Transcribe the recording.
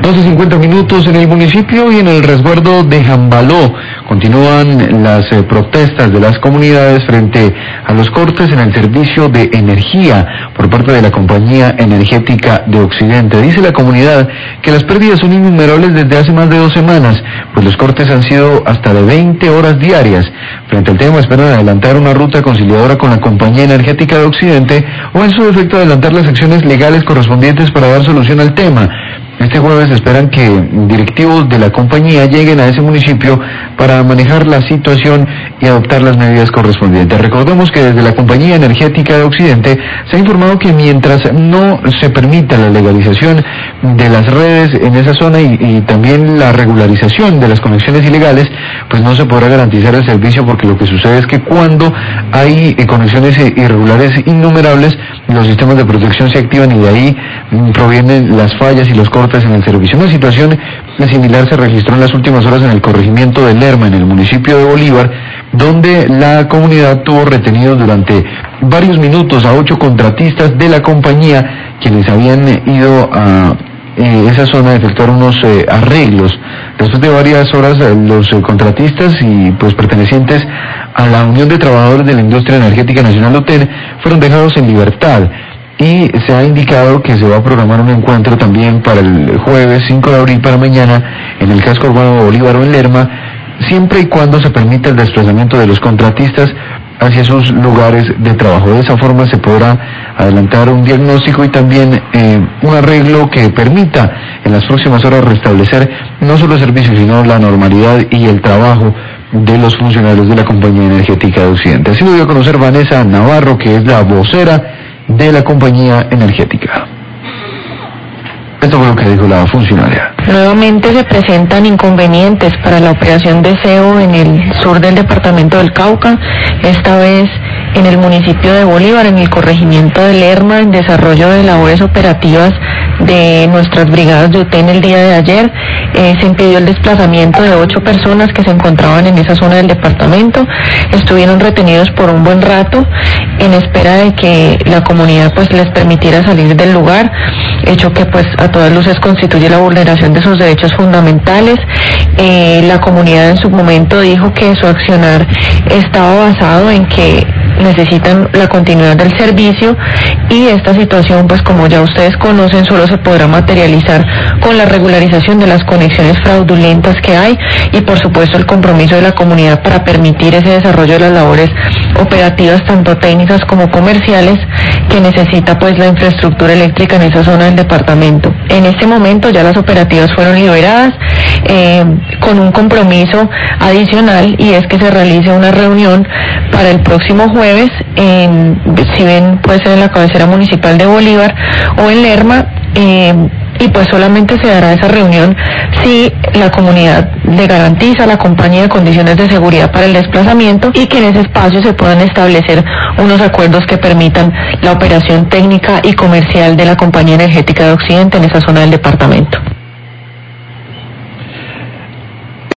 12:50 en el municipio y en el resguardo de Jambaló. Continúan las protestas de las comunidades frente a los cortes en el servicio de energía por parte de la Compañía Energética de Occidente. Dice la comunidad que las pérdidas son innumerables desde hace más de 2 semanas, pues los cortes han sido hasta de 20 horas diarias. Frente al tema esperan adelantar una ruta conciliadora con la Compañía Energética de Occidente o en su defecto adelantar las acciones legales correspondientes para dar solución al tema. Este jueves esperan que directivos de la compañía lleguen a ese municipio para manejar la situación y adoptar las medidas correspondientes. Recordemos que desde la Compañía Energética de Occidente se ha informado que mientras no se permita la legalización de las redes en esa zona y también la regularización de las conexiones ilegales, pues no se podrá garantizar el servicio, porque lo que sucede es que cuando hay conexiones irregulares innumerables, los sistemas de protección se activan y de ahí provienen las fallas y los cortes en el servicio. Una situación similar se registró en las últimas horas en el corregimiento de Lerma, en el municipio de Bolívar, donde la comunidad tuvo retenidos durante varios minutos a 8 contratistas de la compañía, quienes habían ido a esa zona a efectuar unos arreglos. Después de varias horas, los contratistas y pues pertenecientes a la Unión de Trabajadores de la Industria Energética Nacional UTEN fueron dejados en libertad. Y se ha indicado que se va a programar un encuentro también para el jueves 5 de abril para mañana en el casco urbano de Bolívar o en Lerma, siempre y cuando se permita el desplazamiento de los contratistas hacia sus lugares de trabajo. De esa forma se podrá adelantar un diagnóstico y también un arreglo que permita en las próximas horas restablecer no solo el servicio, sino la normalidad y el trabajo de los funcionarios de la Compañía Energética de Occidente. Así lo dio a conocer Vanessa Navarro, que es la vocera de la Compañía Energética. Esto fue lo que dijo la funcionaria. Nuevamente se presentan inconvenientes para la operación de SEO en el sur del departamento del Cauca, esta vez en el municipio de Bolívar, en el corregimiento de Lerma, en desarrollo de labores operativas de nuestras brigadas de UTEN el día de ayer. Se impidió el desplazamiento de 8 personas que se encontraban en esa zona del departamento. Estuvieron retenidos por un buen rato en espera de que la comunidad pues les permitiera salir del lugar, hecho que pues a todas luces constituye la vulneración de sus derechos fundamentales. La comunidad en su momento dijo que su accionar estaba basado en que necesitan la continuidad del servicio, y esta situación, pues como ya ustedes conocen, solo se podrá materializar con la regularización de las conexiones fraudulentas que hay y por supuesto el compromiso de la comunidad para permitir ese desarrollo de las labores operativas tanto técnicas como comerciales que necesita pues la infraestructura eléctrica en esa zona del departamento. En este momento ya las operativas fueron liberadas con un compromiso adicional, y es que se realice una reunión para el próximo jueves si bien puede ser en la cabecera municipal de Bolívar o en Lerma, y pues solamente se dará esa reunión si la comunidad le garantiza a la compañía condiciones de seguridad para el desplazamiento y que en ese espacio se puedan establecer unos acuerdos que permitan la operación técnica y comercial de la Compañía Energética de Occidente en esa zona del departamento.